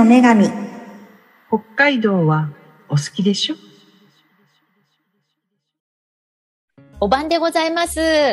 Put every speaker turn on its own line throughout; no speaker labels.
の女神。
北海道はお好きでしょ？
お晩でございます。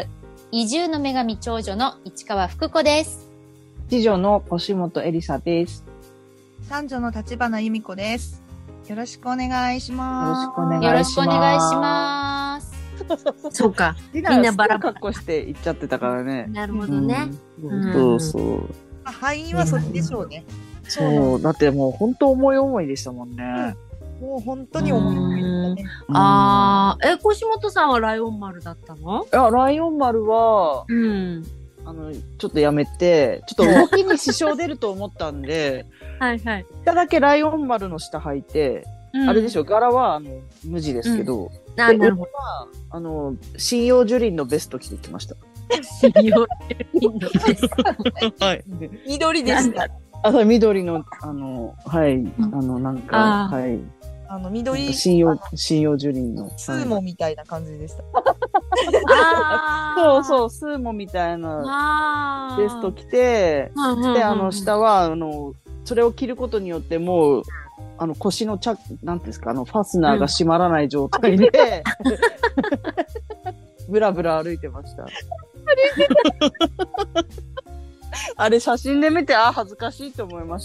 移住の女神長女の市川福子です。
次女の腰本エリサです。
三女の立花由美子です。よろしくお願いします。
よろしくお願いします。
そうか。
みんなバラ格好して行っちゃってたからね。
なるほどね。
そうそう。
敗因はそっちでしょうね。
そう、だってもう本当思い思いでしたもんね。
もう本当に思い思いでした
ね。腰本さんはライオン丸だったの？
いや、ライオン丸は、ちょっとやめて、ちょっと動きに支障出ると思ったんで、
はいはい。
下だけライオン丸の下履いて、あれでしょ、柄は無地ですけど、
なるほど。
針葉樹林のベスト着てきました。
針葉樹林のベスト。
はい。
緑でした。
緑の、はい、なんか、はい。
緑。
針葉樹林の。
スーモみたいな感じでした。
そうそう、スーモみたいなベスト着て、で、下は、それを着ることによってもう、腰のなんていうんですか、ファスナーが閉まらない状態で、ブラブラ歩いてました。あれ写真で見て、恥ずかしいと思いました。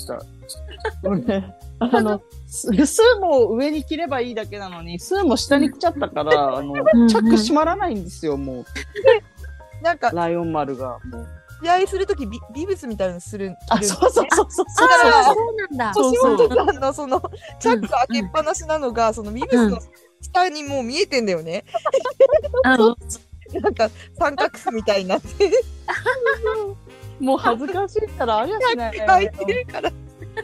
スーも上に着ればいいだけなのに、スーも下に来ちゃったから、チャック閉まらないんですよ、もう。
なんか、
ライオン丸が、もう。
試合するときビブスみたいなのする。
そうそう。
そうなんだ。
腰本さんのその、チャック開けっぱなしなのが、そのビブスの下にもう見えてんだよね。なんか、三角形みたいになって。
もう恥ずかしいからありゃしない。
開いてるから。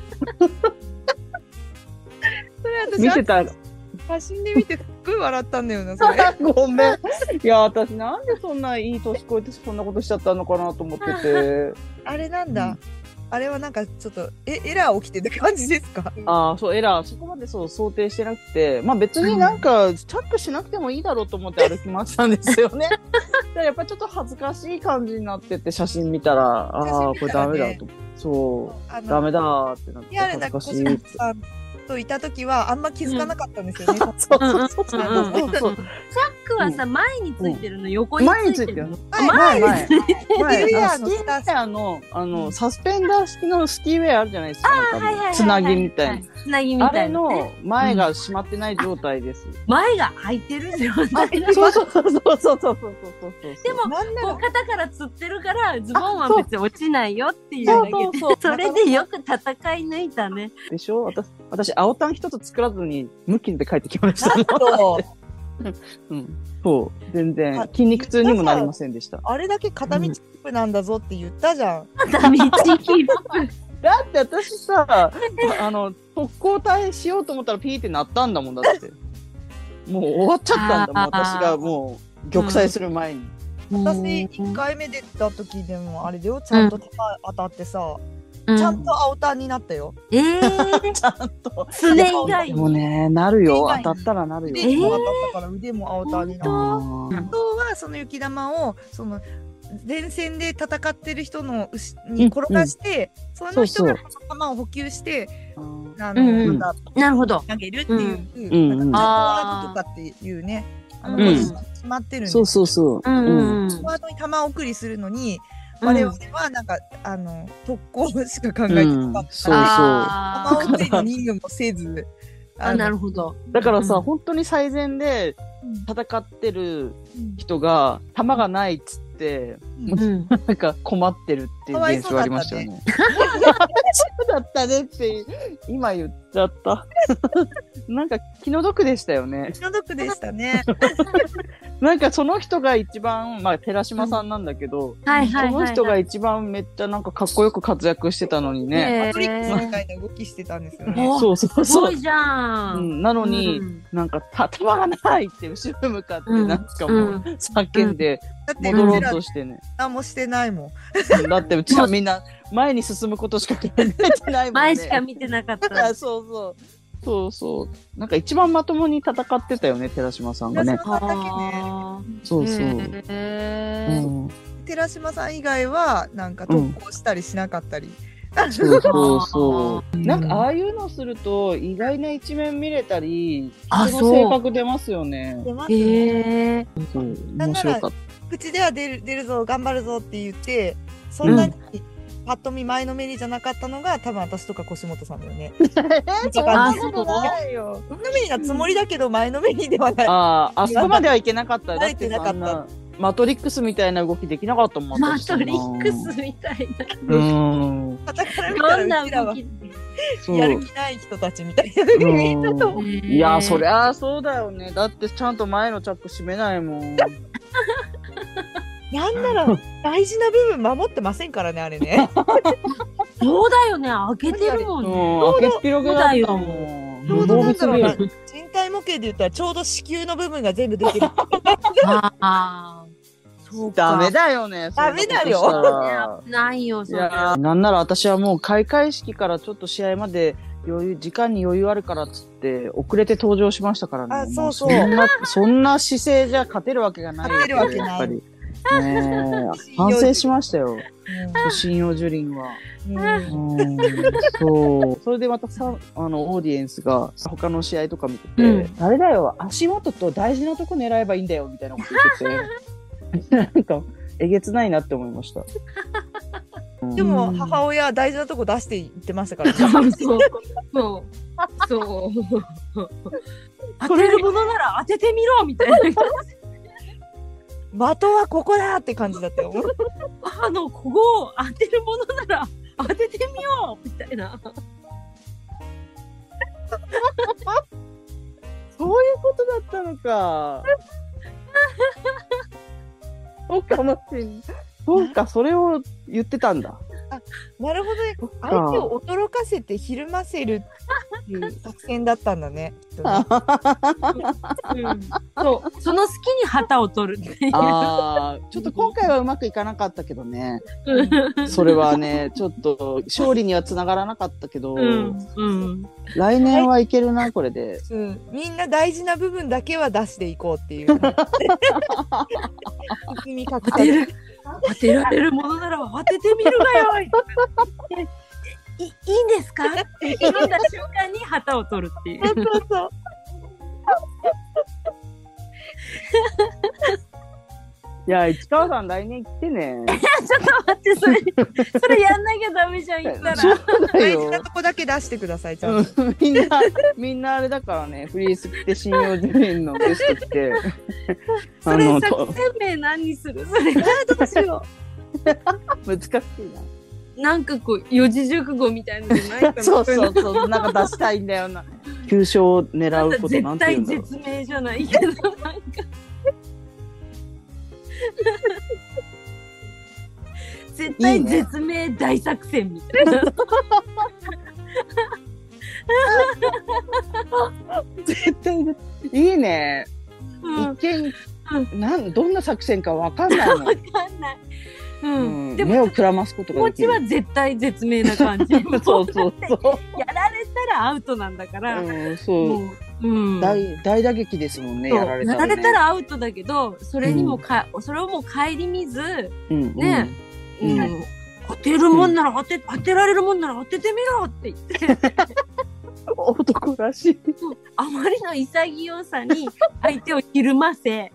それ
見てた。
写真で見てすっごい笑ったんだよな、それ。
ごめん。いや、私なんでそんないい年越えてそんなことしちゃったのかなと思ってて。
あれなんだ。あれはなんかちょっと、エラー起きてる感じですか？
そう、エラー。そこまで想定してなくて。まあ別になんか、チャックしなくてもいいだろうと思って歩き回ったんですよね。やっぱりちょっと恥ずかしい感じになってて、写真見たら、これダメだと。そう、ダメだーってなって、恥ずかしいって。
といたときはあんま気づかなかったんですよね。
そう。チャックはさ、前についてるの？横についてるの？
前。
スサスペンダー式のスキーウェアあるじゃないですか。つなぎみたいな。
つなぎみたいな。
あれの前が閉まってない状態です。
前が開いてる状態。
そう。でも、
肩からつってるから、ズボンは別に落ちないよっていうだけで。それでよく戦い抜いたね。
でしょ？私、青タン一つ作らずに、ムキで帰ってきました。そう。全然、筋肉痛にもなりませんでした。
あれだけ片道切符なんだぞって言ったじゃん。
片道切符
だって私さ、特攻隊しようと思ったらピーってなったんだもんだって。もう終わっちゃったんだもん、私がもう、玉砕する前に。
私、1回目出た時でも、あれだよ、ちゃんと当たってさ、ちゃんと青タンになったよ。
ちゃんと。
常以外
でもね、なるよ。当たったらなるよ。
腕も当たったから腕も青タンになった。あとは、その雪玉を、前線で戦ってる人のに転がして、その人が玉を補給して、
なるほど。
投げるっていう、フォワードとかっていうね、決まってるんですよ。
そう。
フォワードに玉送りするのに、我々はなんか、特攻しか考えてなかった。玉送りの任務もせず。
なるほど。
だからさ、本当に最善で戦ってる人が、玉がないっつって、なんか困ってるっていう現象ありましたよね。そうだったねって今言っちゃった。なんか気の毒でしたよね。
気の毒でしたね。
なんかその人が一番、まあ寺島さんなんだけど、その人が一番めっちゃなんかかっこよく活躍してたのにね。
マトリックスみたいな動きしてたんですよね。
そう。
すごいじゃん。
なのに、なんか玉がないって後ろ向かってなんかもう叫んで戻ろうとしてね。
何もしてないも
ん。だってうちはみんな前に進むことしか考えてないもんね。
前しか見てなかった。
そう。なんか一番まともに戦ってたよね、寺島さんがね。そう。
寺島さん以外は、なんか特攻したりしなかったり。
そうそうそう。なんかああいうのすると意外な一面見れたり、人の性格出ますよね。
出ますね。
そう、面白かった。
口では出るぞ、頑張るぞって言って、そんなにパッと見前のめりじゃなかったのが、多分私とか腰本さんだよね。
そんなことないよ。
前のめりなつもりだけど、前のめりではない。
あそこまではいけなかった。
慣れてなかった。
マトリックスみたいな動きできなかったもん。
マトリックスみたいな。
傍から見たらうちらはやる気ない人たちみたいな風に見えたと思う。
いや、そりゃそうだよね。だってちゃんと前のチャック閉めないもん。
なんなら大事な部分守ってませんからね、あれね。
そうだよね、開けてるもんね。
開けっぴろげだよ。ちょうど
なんだろうな、人体模型で言ったらちょうど子宮の部分が全部出てる。
ダメだよね。
ダメだよ。
ないよ、それ。
なんなら私はもう開会式からちょっと試合まで時間に余裕あるからっつって遅れて登場しましたからね。
あ、そうそう。
そんな姿勢じゃ勝てるわけがないよ。
勝てるわけない。
やっぱり。反省しましたよ。信用樹林は。そう。それでまたさ、オーディエンスが他の試合とか見てて、あれだよ、足元と大事なとこ狙えばいいんだよみたいなこと言ってて。なんかえげつないなって思いました。
でも母親大事なとこ出して言ってましたからね。
そう当てるものなら当ててみろみたいな。
的はここだって感じだったよ。
ここを当てるものなら当ててみようみたいな。
そういうことだったのか。そうかもしれない。そうか、それを言ってたんだ。
あ、なるほどね。相手を驚かせてひるませるっていう作戦だったんだね。
そう、その隙に旗を取るっていう。
ちょっと今回はうまくいかなかったけどね。それはね、ちょっと勝利にはつながらなかったけど、来年はいけるな、これで。
みんな大事な部分だけは出していこうっていう。
当てられるものなら当ててみるがよい。いいんですかって言った瞬間に旗を取るっていう。そう。
いや、市川さん来年来てね。
ちょっと待って、それやんなきゃダメじゃん、言ったら。
大事なとこだけ出してください、ちゃんと。
みんなあれだからね、フリース着て信用樹林のベスト着て。
それ作戦名何にする？それどうしよ
う。難しいな。
なんかこう、四字熟語みたいなのじゃないかな。
そう、なんか出したいんだよな。急所を狙うことなんて言うんだろう。
絶対絶命じゃないけど、なんか。絶対絶命大作戦みたいな。
絶対いいね。一見、どんな作戦かわかんないの。
わかんない。
でも目をくらますことができる。
気持ちは絶対絶命な感じ。
そう。
やられたらアウトなんだから。
そう。大打撃ですもんね、やられたら。
やられたらアウトだけど、それをもう顧みず、ね、当てるもんなら当てられるもんなら当ててみろって言って。
男らしい。
あまりの潔さに相手をひるませ、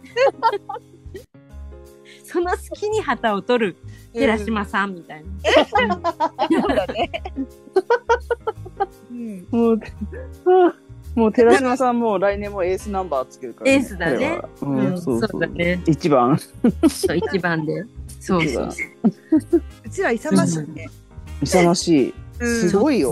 その隙に旗を取る寺島さんみたいな。
そうだね。
もう寺島さんも来年もエースナンバーつけるから、ね。
エースだね。そうだね。
一番。
一番で。そう。
うちら勇ましいね。
勇ましい。すごいよ。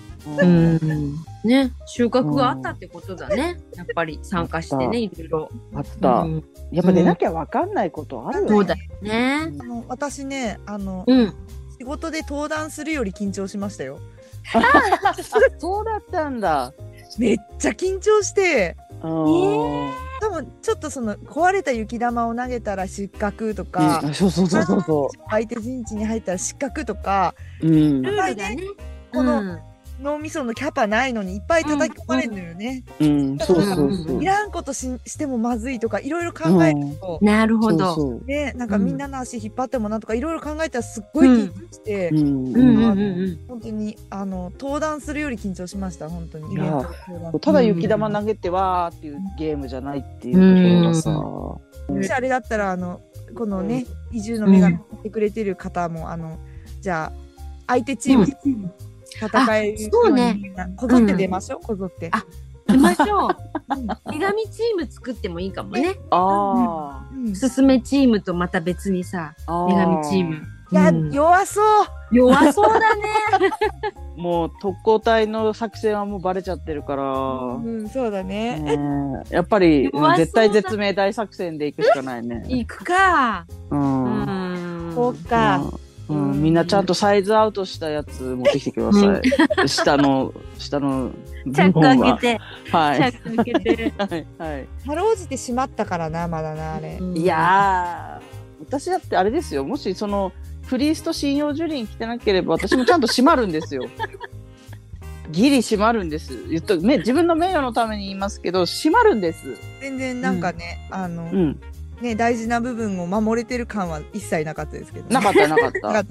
ね、収穫があったってことだね。やっぱり参加してね、いろいろ。
あった。やっぱ出なきゃわかんないことあるよね。
そうだね。
私ね、仕事で登壇するより緊張しましたよ。
そうだったんだ。
めっちゃ緊張して、多分ちょっとその壊れた雪玉を投げたら失格とか、
そう。
相手陣地に入ったら失格とか、
ルールだね。
この脳みそのキャパないのにいっぱい叩き込まれるのよね。
そうそうそう。
いらんことしてもまずいとかいろいろ考えると、
なるほど。
ね、なんかみんなの足引っ張ってもなんとかいろいろ考えたらすっごい緊張して、本当に登壇するより緊張しました。本当にイベント。
ただ雪玉投げてわーっていうゲームじゃないっていうところがさ。
あれだったらこのね、移住の目が見てくれてる方もじゃあ相手チーム戦えるようにこぞって出ましょう、こぞって。
出ましょう。女神チーム作ってもいいかもね。すすめチームとまた別にさ、女神チーム。
いや、弱そう。
弱そうだね。
もう特攻隊の作戦はもうバレちゃってるから。
そうだね。
やっぱり絶対絶命大作戦で行くしかないね。
行くか。
そうか。
みんなちゃんとサイズアウトしたやつ持ってきてください。下の
チャック開けて。
はい。
チャック開けて。
はい。
かろうじてしまったからな、まだな、あれ。
いやー、私だってあれですよ。もしフリースと針葉樹林着てなければ私もちゃんと閉まるんですよ。ギリ閉まるんです。自分の名誉のために言いますけど、閉まるんです。
全然なんかね、ね、大事な部分を守れてる感は一切なかったですけど、
なかった。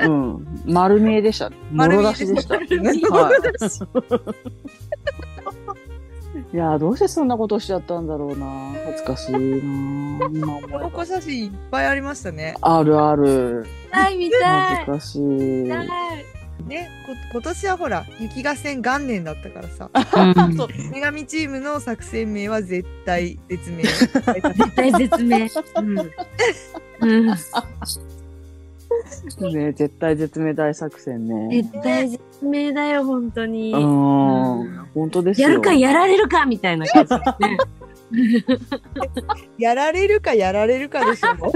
丸見えでした。もろ出しでした。いやー、どうしてそんなことしちゃったんだろうな。恥ずかしいな。
お子写真いっぱいありましたね。
あるある。
見たい。
恥ずかしい。
ね、今年はほら雪合戦元年だったからさ、女神チームの作戦名は絶対絶命。
絶対絶命。
ね、絶対絶命大作戦ね。
絶対絶命だよ、本当に。
本当ですよ。
やるかやられるかみたいな感じですね。
やられるかやられるかでしょ。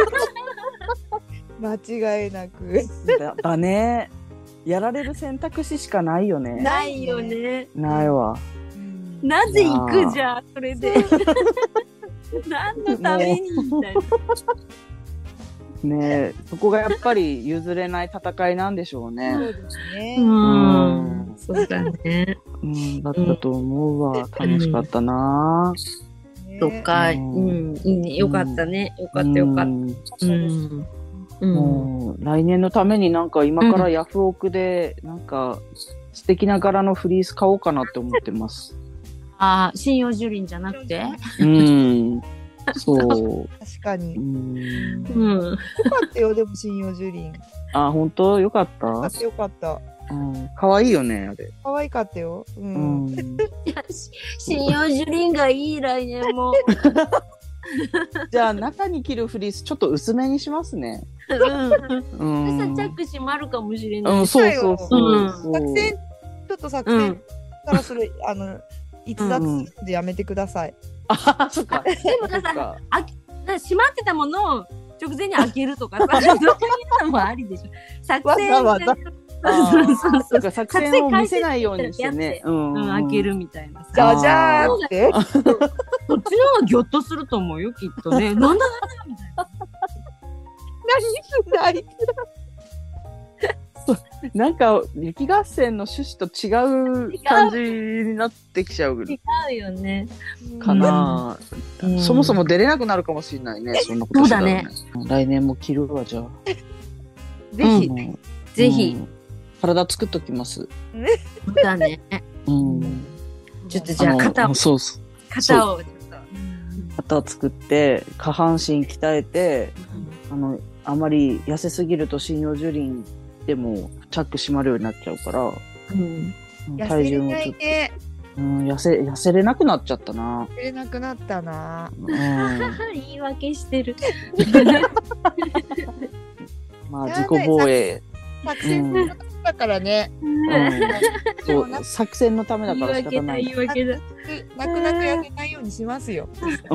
間違いなく。
だね。やられる選択肢しかないよね。
ないよね。
ないわ。
なぜ行くじゃん、それで。何のためにみたいな。
ね、そこがやっぱり譲れない戦いなんでしょうね。
そうですね。
そうだね。
だったと思うわ。楽しかったな。
そっか、いいね。よかったね。よかったよかった。
もう来年のためになんか今からヤフオクでなんか素敵な柄のフリース買おうかなって思ってます。
針葉樹林じゃなくて？
そう。
確かに。
よ
かったよ、でも針葉樹林。
本当？よかった？
よかった。
かわいいよね、あれ。
かわいかったよ。
針葉樹林がいい、来年も。
じゃあ中に着るフリースちょっと薄めにしますね。
チャック閉まるかもしれない。
そう。
作戦からそれ逸脱でやめてください。
そっか。
でもさ、閉まってたものを直前に開けるとかさ、そういうのもありでしょ。作戦
そう作戦を見せないようにしてね。
開けるみたいなさ。
じゃじゃーって。
そっちの方がギョッとすると思うよ、きっとね。なんだみたいな。
何
なんか雪合戦の趣旨と違う感じになってきちゃう。
違うよね。
かな。そもそも出れなくなるかもしれないね。そんなことしたらね。来年も着るわ、じゃあ。
ぜひ。
体作っときます。
そうだね。ちょっとじゃあ肩をちょっと。
肩を作って下半身鍛えて、あまり痩せすぎると針葉樹林でもチャック閉まるようになっちゃうから、体重もちょっと痩せれなくなっちゃったな。
痩せれなくなったな。
言い訳してる。
まあ自己防衛。
作戦のためだからね。
作戦のためだから仕方ない。
言い訳だ。
なくなく痩せないようにしますよ。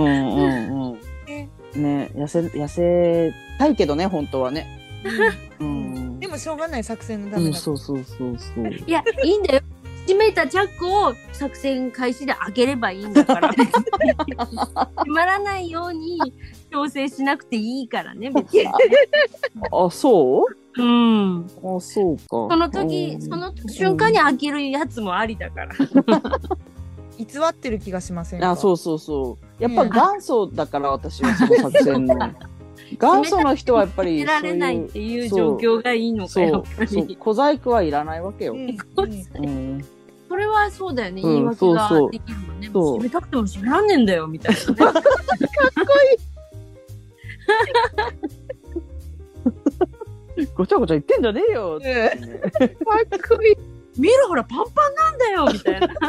ね、痩せたいけどね、本当はね。
でもしょうがない、作戦のためだ。
そう。
いや、いいんだよ。閉めたチャックを作戦開始で開ければいいんだから。閉まらないように調整しなくていいからね、別に。
そう？
うん。
あ、そうか。
その時、その瞬間に飽きるやつもありだから。
偽ってる気がしませんか？
あ、そうそうそう。やっぱ元祖だから、私はその作戦の。元祖の人はやっぱり
いられないっていう状況がいいのかよ。
そう。小細工はいらないわけよ。
それはそうだよね。言い訳ができるもんね。閉めたくても閉めらんねんだよ、みたいな。かっこ
いい。ごちゃごちゃ言ってんじゃねえよ。
かっこいい。見るほら、パンパンなんだよ、みたいな。か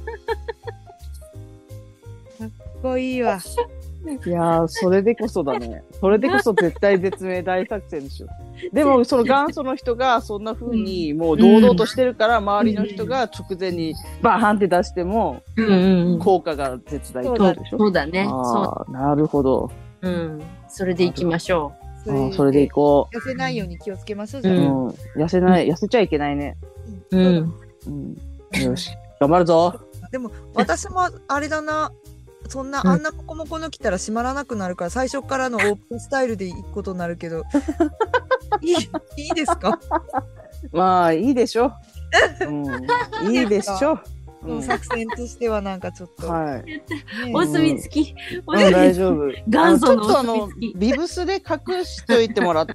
っこいいわ。
いやー、それでこそだね。それでこそ絶対絶命大作戦でしょ。でも、その元祖の人がそんな風にもう堂々としてるから、周りの人が直前にバーンって出しても、効果が絶大ってことでしょ。
そうだね。
ああ、なるほど。
うん。それでいきましょ
う。それでいこ
う。痩せないように気をつけましょう。
痩せちゃいけないね。
うん。
よし、頑張るぞ。
でも、私もあれだな。そんな、あんなモコモコの着たら閉まらなくなるから、最初からのオープンスタイルで行くことになるけど。いいですか？
まあ、いいでしょ。いいでしょ。
作戦としてはなんかちょっと。
はい。
お墨付き。
大丈夫。
元祖のお墨付き。
ビブスで隠しといてもらって、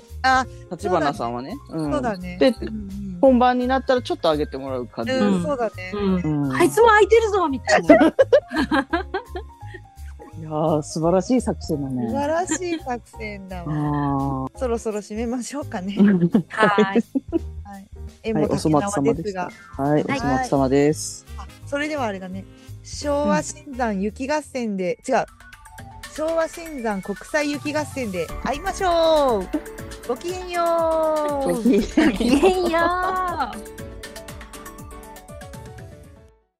立花さんはね。
そうだね。
で、本番になったらちょっと上げてもらう感じ。
そうだね。
あいつも空いてるぞみたいな。
いやー、素晴らしい作戦だね。
素晴らしい作戦だわ。そろそろ締めましょうかね。
はい。
お粗末様ですが。はい、お粗末様です。
それではあれだね。昭和新山雪合戦で、違う。昭和新山国際雪合戦で会いましょう。ごきげんよう。
ごきげんよう。